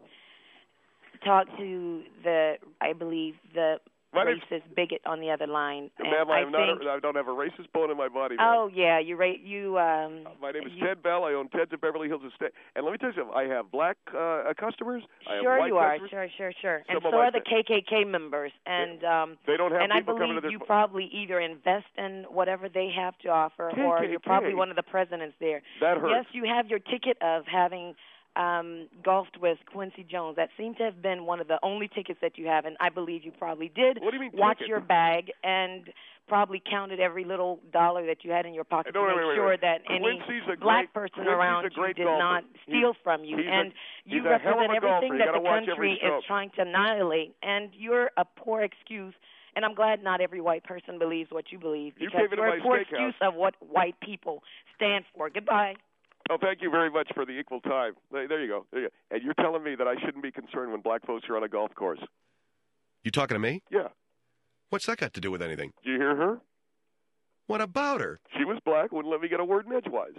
Speaker 8: talk to the, I believe, the
Speaker 2: My name's-
Speaker 8: racist bigot on the other line.
Speaker 2: Ma'am,
Speaker 8: I
Speaker 2: I, am not
Speaker 8: think,
Speaker 2: a, I don't have a racist bone in my body. Ma'am.
Speaker 8: Oh, yeah, you ra- you. Um,
Speaker 2: My name is
Speaker 8: you,
Speaker 2: Ted Bell. I own Ted's at Beverly Hills Estate. And let me tell you something. I have black uh, customers. I have
Speaker 8: Sure
Speaker 2: white
Speaker 8: you are.
Speaker 2: customers.
Speaker 8: Sure, sure, sure.
Speaker 2: Some
Speaker 8: And
Speaker 2: of
Speaker 8: so
Speaker 2: my
Speaker 8: are the
Speaker 2: fa-
Speaker 8: K K K members. And um,
Speaker 2: They don't have
Speaker 8: and I
Speaker 2: people coming to
Speaker 8: believe
Speaker 2: their.
Speaker 8: you probably either invest in whatever they have to offer, or
Speaker 2: K K K.
Speaker 8: you're probably one of the presidents there.
Speaker 2: That hurts.
Speaker 8: Yes, you have your ticket of having um, golfed with Quincy Jones. That seemed to have been one of the only tickets that you have, and I believe you probably did
Speaker 2: What do you mean
Speaker 8: watch
Speaker 2: ticket?
Speaker 8: your bag and probably counted every little dollar that you had in your pocket
Speaker 2: No,
Speaker 8: to
Speaker 2: wait,
Speaker 8: make
Speaker 2: wait, wait,
Speaker 8: sure
Speaker 2: wait.
Speaker 8: that any
Speaker 2: Quincy's a
Speaker 8: black
Speaker 2: great-
Speaker 8: person
Speaker 2: Quincy's
Speaker 8: around
Speaker 2: a great
Speaker 8: you did
Speaker 2: golfer.
Speaker 8: not steal
Speaker 2: He's-
Speaker 8: from you.
Speaker 2: he's a-
Speaker 8: and you
Speaker 2: he's a hell of
Speaker 8: represent
Speaker 2: a golfer.
Speaker 8: everything
Speaker 2: You
Speaker 8: that
Speaker 2: gotta
Speaker 8: the
Speaker 2: watch every
Speaker 8: country is
Speaker 2: stroke.
Speaker 8: trying to annihilate, and you're a poor excuse. And I'm glad not every white person believes what you believe,
Speaker 2: You
Speaker 8: because
Speaker 2: came into
Speaker 8: you're
Speaker 2: my
Speaker 8: a poor
Speaker 2: steakhouse.
Speaker 8: excuse of what white people stand for. Goodbye.
Speaker 2: Oh, thank you very much for the equal time. There there you go. There you go. And you're telling me that I shouldn't be concerned when black folks are on a golf course.
Speaker 1: You talking to me?
Speaker 2: Yeah.
Speaker 1: What's that got to do with anything?
Speaker 2: Did you hear her?
Speaker 1: What about her?
Speaker 2: She was black, wouldn't let me get a word in edgewise.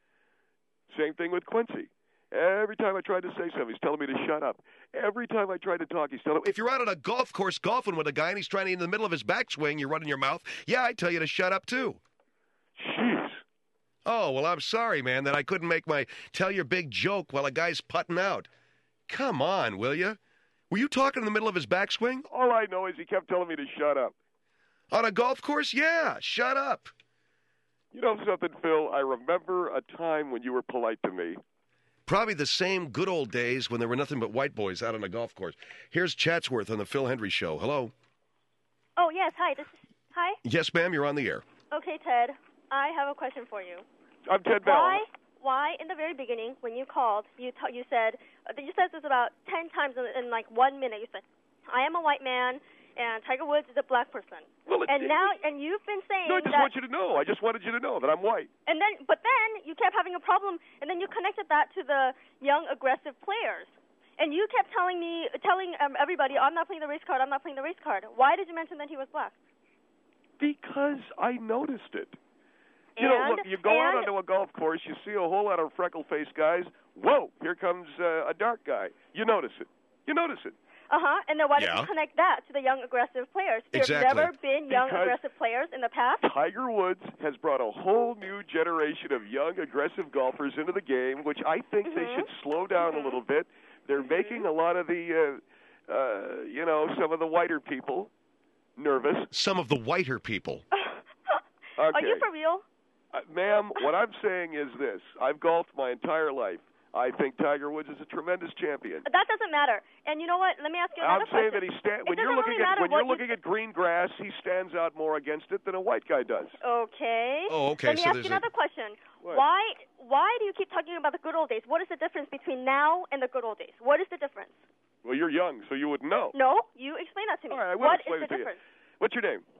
Speaker 2: Same thing with Quincy. Every time I tried to say something, he's telling me to shut up. Every time I tried to talk, he's telling me...
Speaker 1: If you're out on a golf course golfing with a guy and he's trying to, in the middle of his backswing, you're running your mouth, yeah, I tell you to shut up too.
Speaker 2: Jeez.
Speaker 1: Oh, well, I'm sorry, man, that I couldn't make my tell your big joke while a guy's putting out. Come on, will you? Were you talking in the middle of his backswing?
Speaker 2: All I know is he kept telling me to shut up.
Speaker 1: On a golf course? Yeah, shut up.
Speaker 2: You know something, Phil? I remember a time when you were polite to me.
Speaker 1: Probably the same good old days when there were nothing but white boys out on a golf course. Here's Chatsworth on the Phil Hendry Show. Hello.
Speaker 3: Oh, yes. Hi. This is Hi.
Speaker 1: Yes, ma'am, you're on the air.
Speaker 3: Okay, Ted. I have a question for you.
Speaker 2: I'm Ted Bell.
Speaker 3: Why? Why in the very beginning when you called, you ta- you said you said this about ten times in, in like one minute. You said, "I am a white man, and Tiger Woods is a black person."
Speaker 2: Well, it,
Speaker 3: and
Speaker 2: it,
Speaker 3: now, and you've been saying
Speaker 2: No, I just
Speaker 3: that.
Speaker 2: want you to know. I just wanted you to know that I'm white.
Speaker 3: And then, but then you kept having a problem, and then you connected that to the young, aggressive players. And you kept telling me, telling um, everybody, "I'm not playing the race card. I'm not playing the race card." Why did you mention that he was black?
Speaker 2: Because I noticed it. You
Speaker 3: And,
Speaker 2: know, look, you go out
Speaker 3: and,
Speaker 2: onto a golf course, you see a whole lot of freckle-faced guys. Whoa, here comes uh, a dark guy. You notice it. You notice it.
Speaker 3: Uh-huh. And then why
Speaker 1: Yeah.
Speaker 3: did you connect that to the young, aggressive players? There's
Speaker 1: Exactly.
Speaker 3: never been young,
Speaker 2: Because
Speaker 3: aggressive players in the past.
Speaker 2: Tiger Woods has brought a whole new generation of young, aggressive golfers into the game, which I think
Speaker 3: Mhm.
Speaker 2: they should slow down
Speaker 3: Mhm.
Speaker 2: a little bit. They're
Speaker 3: Mhm.
Speaker 2: making a lot of the, uh, uh, you know, some of the whiter people nervous.
Speaker 1: Some of the whiter people.
Speaker 3: Are
Speaker 2: Okay.
Speaker 3: you for real?
Speaker 2: Uh, ma'am, what I'm saying is this. I've golfed my entire life. I think Tiger Woods is a tremendous champion.
Speaker 3: That doesn't matter. And you know what? Let me ask you another
Speaker 2: I'm saying
Speaker 3: question.
Speaker 2: that he stand,
Speaker 3: It
Speaker 2: when you're
Speaker 3: doesn't
Speaker 2: looking
Speaker 3: really
Speaker 2: at
Speaker 3: matter
Speaker 2: when
Speaker 3: what
Speaker 2: you're
Speaker 3: you
Speaker 2: looking at green grass, he stands out more against it than a white guy does.
Speaker 3: Okay.
Speaker 1: Oh, okay,
Speaker 3: Let me
Speaker 1: so
Speaker 3: ask
Speaker 1: there's
Speaker 3: you
Speaker 1: a-
Speaker 3: another question.
Speaker 2: What?
Speaker 3: Why why do you keep talking about the good old days? What is the difference between now and the good old days? What is the difference?
Speaker 2: Well, you're young, so you wouldn't know.
Speaker 3: No, you explain that to me.
Speaker 2: All right, I will
Speaker 3: What
Speaker 2: explain
Speaker 3: is
Speaker 2: it
Speaker 3: the
Speaker 2: to you.
Speaker 3: difference?
Speaker 2: What's your name?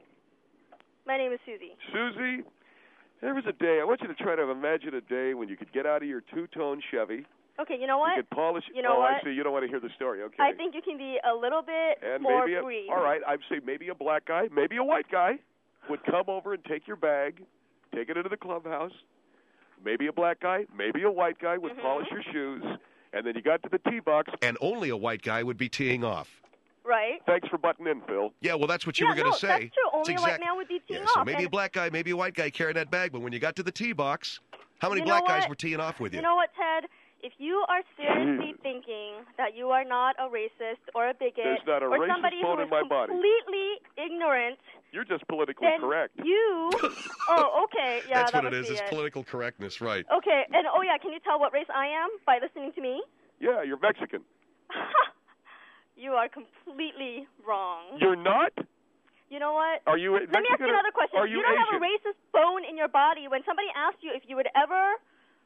Speaker 3: My name is Susie.
Speaker 2: Susie, there was a day, I want you to try to imagine a day when you could get out of your two-tone Chevy.
Speaker 3: Okay, you know what?
Speaker 2: You could polish.
Speaker 3: You know
Speaker 2: oh,
Speaker 3: what?
Speaker 2: I see. You don't want to hear the story. Okay.
Speaker 3: I think you can be a little bit
Speaker 2: and
Speaker 3: more
Speaker 2: maybe a,
Speaker 3: brief.
Speaker 2: all right, I'd say maybe a black guy, maybe a white guy would come over and take your bag, take it into the clubhouse. Maybe a black guy, maybe a white guy would
Speaker 3: Mhm.
Speaker 2: polish your shoes, and then you got to the tee box.
Speaker 1: And only a white guy would be teeing off.
Speaker 3: Right.
Speaker 2: Thanks for butting in, Phil.
Speaker 1: Yeah, well, that's what you
Speaker 3: yeah,
Speaker 1: were going
Speaker 3: no,
Speaker 1: to say.
Speaker 3: that's true.
Speaker 1: It's
Speaker 3: Only a white
Speaker 1: exact-
Speaker 3: man would be teeing
Speaker 1: Yeah,
Speaker 3: off.
Speaker 1: so maybe
Speaker 3: and
Speaker 1: a black guy, maybe a white guy carrying that bag, but when you got to the tee box, how many
Speaker 3: You know
Speaker 1: black guys
Speaker 3: what?
Speaker 1: were teeing off with you?
Speaker 3: You know what, Ted? If you are seriously thinking that you are not a racist or a bigot
Speaker 2: There's not a
Speaker 3: or
Speaker 2: racist
Speaker 3: somebody
Speaker 2: bone
Speaker 3: who
Speaker 2: in
Speaker 3: is
Speaker 2: my body.
Speaker 3: completely ignorant,
Speaker 2: You're just politically
Speaker 3: then
Speaker 2: correct.
Speaker 3: you... oh, okay. Yeah,
Speaker 1: That's
Speaker 3: that
Speaker 1: what it
Speaker 3: must
Speaker 1: is.
Speaker 3: be
Speaker 1: It's
Speaker 3: it.
Speaker 1: political correctness, right.
Speaker 3: Okay, and oh yeah, can you tell what race I am by listening to me?
Speaker 2: Yeah, you're Mexican.
Speaker 3: You are completely wrong.
Speaker 2: You're not?
Speaker 3: You know what?
Speaker 2: Are you?
Speaker 3: Let me ask you another question.
Speaker 2: Are you,
Speaker 3: you don't
Speaker 2: Asian?
Speaker 3: have a racist bone in your body. When somebody asked you if you would ever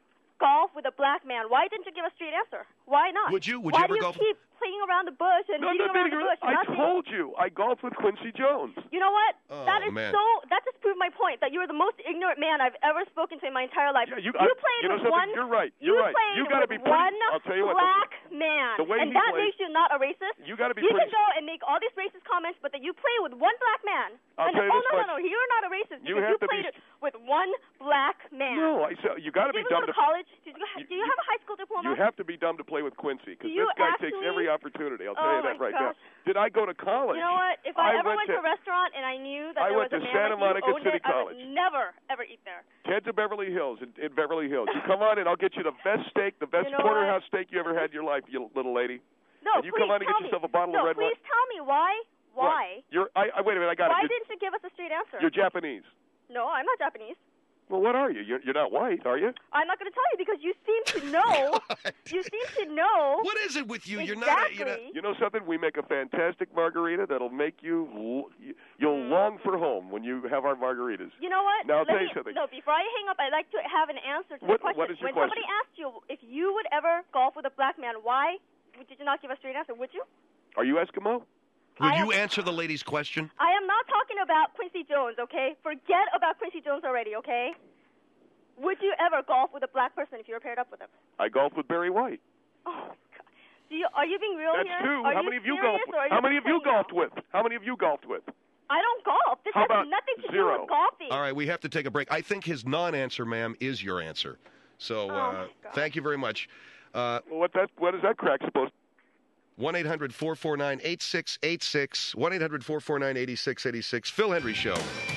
Speaker 3: golf with a black man, why didn't you give a straight answer? Why not?
Speaker 1: Would you? Would
Speaker 3: why
Speaker 1: you ever
Speaker 3: do you
Speaker 1: golf?
Speaker 3: keep playing around the bush and
Speaker 2: No,
Speaker 3: beating
Speaker 2: no,
Speaker 3: around
Speaker 2: no,
Speaker 3: the bush?
Speaker 2: I
Speaker 3: Nothing.
Speaker 2: told you. I golfed with Quincy Jones.
Speaker 3: You know what?
Speaker 1: Oh,
Speaker 3: that is
Speaker 1: man.
Speaker 3: so. That just proved my point. That you are the most ignorant man I've ever spoken to in my entire life.
Speaker 2: Yeah, you,
Speaker 3: you
Speaker 2: I,
Speaker 3: played
Speaker 2: you know
Speaker 3: with
Speaker 2: something?
Speaker 3: one.
Speaker 2: You're right.
Speaker 3: You
Speaker 2: You're right.
Speaker 3: played
Speaker 2: You got to
Speaker 3: with
Speaker 2: be pretty.
Speaker 3: one
Speaker 2: I'll tell you what.
Speaker 3: black man,
Speaker 2: the way
Speaker 3: and
Speaker 2: he
Speaker 3: that
Speaker 2: plays,
Speaker 3: makes you not a racist.
Speaker 2: You got to be
Speaker 3: You
Speaker 2: pretty.
Speaker 3: can go and make all these racist comments, but then you play with one black man.
Speaker 2: I'll
Speaker 3: and,
Speaker 2: tell you
Speaker 3: oh
Speaker 2: this
Speaker 3: no,
Speaker 2: much.
Speaker 3: no, no! You're not a racist
Speaker 2: You
Speaker 3: because
Speaker 2: have
Speaker 3: you
Speaker 2: to be-
Speaker 3: played it with one black man.
Speaker 2: No, I said you got to
Speaker 3: Did
Speaker 2: be
Speaker 3: you
Speaker 2: dumb
Speaker 3: go
Speaker 2: to.
Speaker 3: to college? Did you, ha-
Speaker 2: You-
Speaker 3: do you
Speaker 2: you-
Speaker 3: have a high school diploma?
Speaker 2: You have to be dumb to play with Quincy because
Speaker 3: Do you
Speaker 2: this guy takes
Speaker 3: actually-
Speaker 2: every opportunity. I'll tell
Speaker 3: Oh,
Speaker 2: you that
Speaker 3: my
Speaker 2: right now.
Speaker 3: gosh.
Speaker 2: Did I go to college?
Speaker 3: You know what? If I,
Speaker 2: I
Speaker 3: ever
Speaker 2: went
Speaker 3: went to,
Speaker 2: to-
Speaker 3: a restaurant and I knew that
Speaker 2: I
Speaker 3: there
Speaker 2: went
Speaker 3: was a
Speaker 2: to
Speaker 3: man
Speaker 2: Santa
Speaker 3: like
Speaker 2: Monica
Speaker 3: you owned
Speaker 2: City
Speaker 3: it, I
Speaker 2: College.
Speaker 3: would never ever eat there.
Speaker 2: Ted's of Beverly Hills in, in Beverly Hills. You come on and I'll get you the best steak, the best
Speaker 3: You know
Speaker 2: porterhouse
Speaker 3: what?
Speaker 2: steak you ever had in your life, you little lady.
Speaker 3: No,
Speaker 2: And you
Speaker 3: please
Speaker 2: come on and
Speaker 3: tell
Speaker 2: get
Speaker 3: me.
Speaker 2: yourself a bottle
Speaker 3: no,
Speaker 2: of red wine.
Speaker 3: please tell me why. Why?
Speaker 2: What? You're. I, I wait a minute. I got
Speaker 3: Why
Speaker 2: it. You're,
Speaker 3: didn't you give us a straight answer?
Speaker 2: you're Japanese.
Speaker 3: No, I'm not Japanese.
Speaker 2: Well, what are you? You're, you're not white, are you?
Speaker 3: I'm not going to tell you because you seem to know. you seem to know.
Speaker 1: What is it with you?
Speaker 3: Exactly.
Speaker 1: You're not. A, you know,
Speaker 2: You know something? We make a fantastic margarita that'll make you. l- You'll
Speaker 3: Mm.
Speaker 2: long for home when you have our margaritas.
Speaker 3: You know what?
Speaker 2: Now, I'll
Speaker 3: Let
Speaker 2: tell
Speaker 3: me,
Speaker 2: you something.
Speaker 3: No, before I hang up, I'd like to have an answer to
Speaker 2: What-
Speaker 3: the question.
Speaker 2: what is your
Speaker 3: when
Speaker 2: question?
Speaker 3: somebody asked you if you would ever golf with a black man, why did you not give a straight answer? Would you?
Speaker 2: Are you Eskimo?
Speaker 1: would
Speaker 3: I
Speaker 1: you
Speaker 3: am-
Speaker 1: answer the lady's question?
Speaker 3: I am not talking about Quincy Jones, okay? Forget about Quincy Jones already, okay? Would you ever golf with a black person if you were paired up with him?
Speaker 2: I golf with Barry White.
Speaker 3: Oh, my God. Do you, are you being real
Speaker 2: That's
Speaker 3: here?
Speaker 2: two.
Speaker 3: Are
Speaker 2: How
Speaker 3: you
Speaker 2: many have you
Speaker 3: serious,
Speaker 2: golfed with?
Speaker 3: or are
Speaker 2: How many have you
Speaker 3: playing
Speaker 2: golfed
Speaker 3: now?
Speaker 2: with? How many have you golfed with?
Speaker 3: I don't golf. This
Speaker 2: How
Speaker 3: has
Speaker 2: about
Speaker 3: nothing to
Speaker 2: zero?
Speaker 3: do with golfing.
Speaker 1: All right, we have to take a break. I think his non-answer, ma'am, is your answer. So
Speaker 3: Oh,
Speaker 1: uh,
Speaker 3: my God.
Speaker 1: thank you very much. Uh,
Speaker 2: Well, what that? What is that crack supposed?
Speaker 1: one eight hundred four four nine eight six eight six. one eight hundred four four nine eight six eight six. Phil Hendry Show.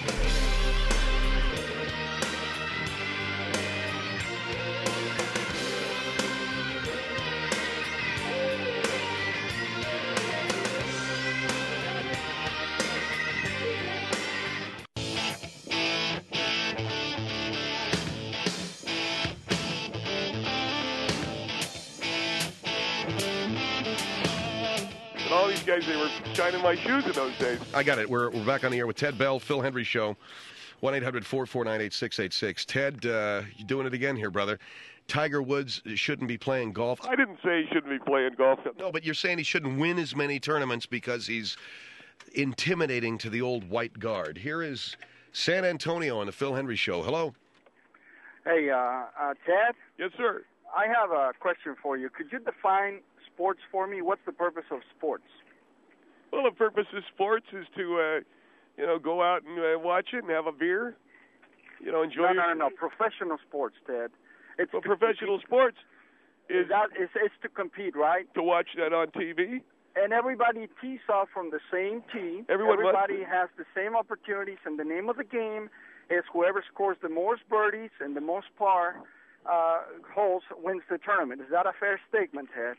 Speaker 2: And all these guys, they were shining my shoes in those days.
Speaker 1: I got it. We're, we're back on the air with Ted Bell, Phil Hendry Show. one eight hundred four four nine eight six eight six. Ted, uh, you're doing it again here, brother. Tiger Woods shouldn't be playing golf.
Speaker 2: I didn't say he shouldn't be playing golf.
Speaker 1: No, but you're saying he shouldn't win as many tournaments because he's intimidating to the old white guard. Here is San Antonio on the Phil Hendry Show. Hello.
Speaker 9: Hey, uh, uh, Ted,
Speaker 2: Yes, sir.
Speaker 9: I have a question for you. Could you define sports for me? What's the purpose of sports?
Speaker 2: Well, the purpose of sports is to, uh, you know, go out and uh, watch it and have a beer. You know, enjoy
Speaker 9: No,
Speaker 2: your.
Speaker 9: no, no, no. Professional sports, Ted. It's
Speaker 2: Well,
Speaker 9: to
Speaker 2: professional
Speaker 9: compete.
Speaker 2: sports
Speaker 9: Is
Speaker 2: is
Speaker 9: that it's, it's to compete, right?
Speaker 2: to watch that on T V.
Speaker 9: And everybody tees off from the same tee.
Speaker 2: Everyone must-
Speaker 9: Everybody has the same opportunities, and the name of the game is whoever scores the most birdies and the most par uh, holes wins the tournament. Is that a fair statement, Ted?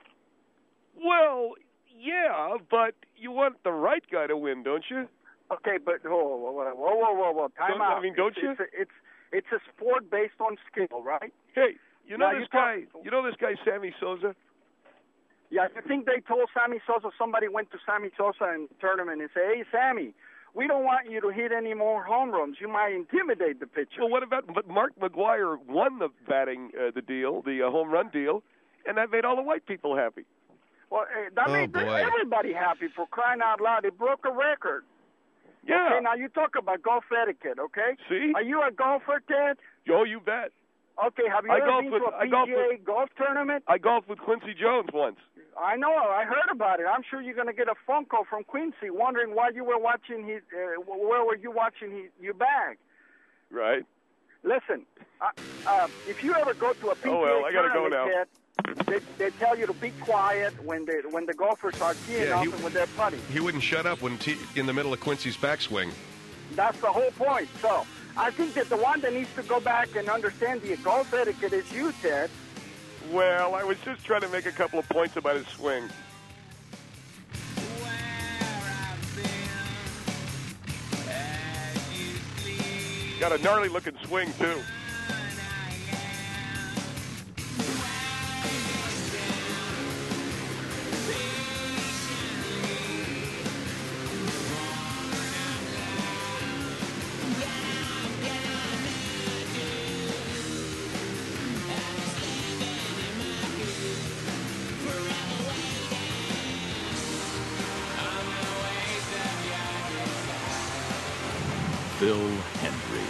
Speaker 2: Well, yeah, but you want the right guy to win, don't you?
Speaker 9: Okay, but whoa, whoa, whoa, whoa, whoa, whoa, whoa. Time
Speaker 2: Don't-
Speaker 9: out.
Speaker 2: I mean, don't
Speaker 9: it's,
Speaker 2: you?
Speaker 9: It's a, it's it's a sport based on skill, right?
Speaker 2: Hey, you know
Speaker 9: Now,
Speaker 2: this
Speaker 9: you
Speaker 2: guy.
Speaker 9: talk-
Speaker 2: You know this guy, Sammy Sosa.
Speaker 9: Yeah, I think they told Sammy Sosa, somebody went to Sammy Sosa in the tournament and said, hey, Sammy, we don't want you to hit any more home runs. You might intimidate the pitcher.
Speaker 2: Well, what about? But Mark McGuire won the batting, uh, the deal, the uh, home run deal, and that made all the white people happy.
Speaker 9: Well, eh, that
Speaker 1: Oh,
Speaker 9: made
Speaker 1: boy.
Speaker 9: everybody happy, for crying out loud. It broke a record.
Speaker 2: Yeah.
Speaker 9: Okay, now you talk about golf etiquette, okay?
Speaker 2: See?
Speaker 9: Are you a golfer, Ted?
Speaker 2: Oh, you bet.
Speaker 9: Okay, have you
Speaker 2: I
Speaker 9: ever
Speaker 2: golf
Speaker 9: been
Speaker 2: with-
Speaker 9: to a
Speaker 2: I golf
Speaker 9: P G A
Speaker 2: with-
Speaker 9: golf tournament?
Speaker 2: I golfed with Quincy Jones once.
Speaker 9: I know. I heard about it. I'm sure you're going to get a phone call from Quincy wondering why you were watching his, uh, where were you watching his, your bag?
Speaker 2: Right.
Speaker 9: Listen, uh, uh, if you ever go to a P G A
Speaker 2: Oh, well, I gotta go
Speaker 9: tournament, Ted, they, they tell you to be quiet when they when the golfers are teeing
Speaker 1: Yeah,
Speaker 9: off
Speaker 1: he-
Speaker 9: and with their putting.
Speaker 1: He wouldn't shut up when t- in the middle of Quincy's backswing.
Speaker 9: That's the whole point. So I think that the one that needs to go back and understand the golf etiquette is you, Ted.
Speaker 2: Well, I was just trying to make a couple of points about his swing. Got a gnarly looking swing, too.
Speaker 10: Phil Hendrie.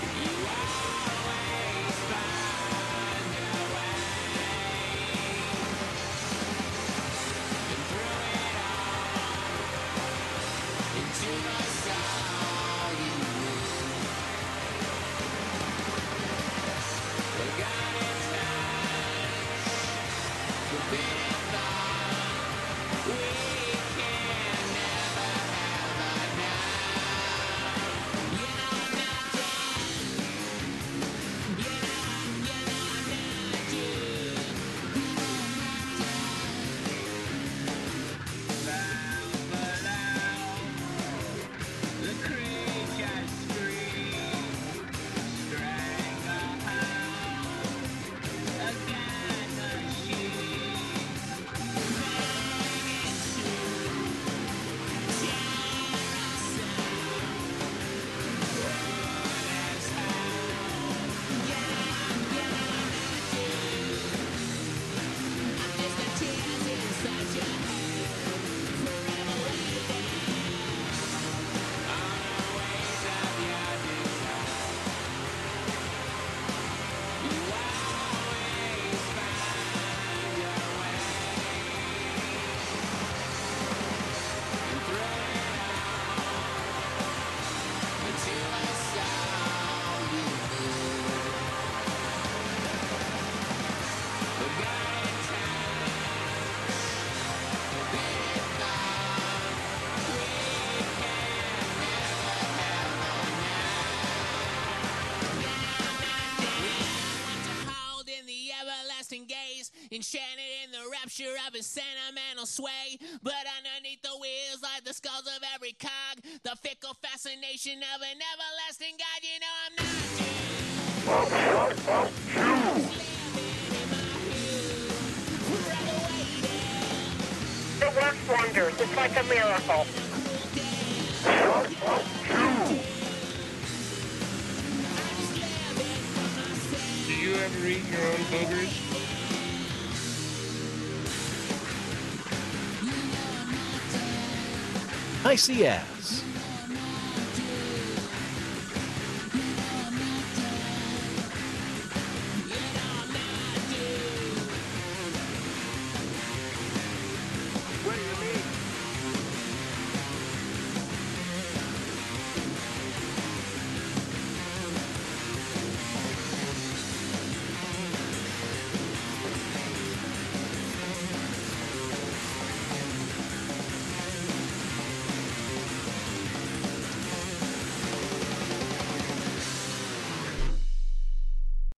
Speaker 11: Enchanted in the rapture of his sentimental sway, but underneath the wheels like the skulls of every cog, the fickle fascination of an everlasting God. You know I'm not
Speaker 12: It works wonders. It's like a miracle.
Speaker 2: Do you ever eat your own boogers?
Speaker 10: Icy Ass.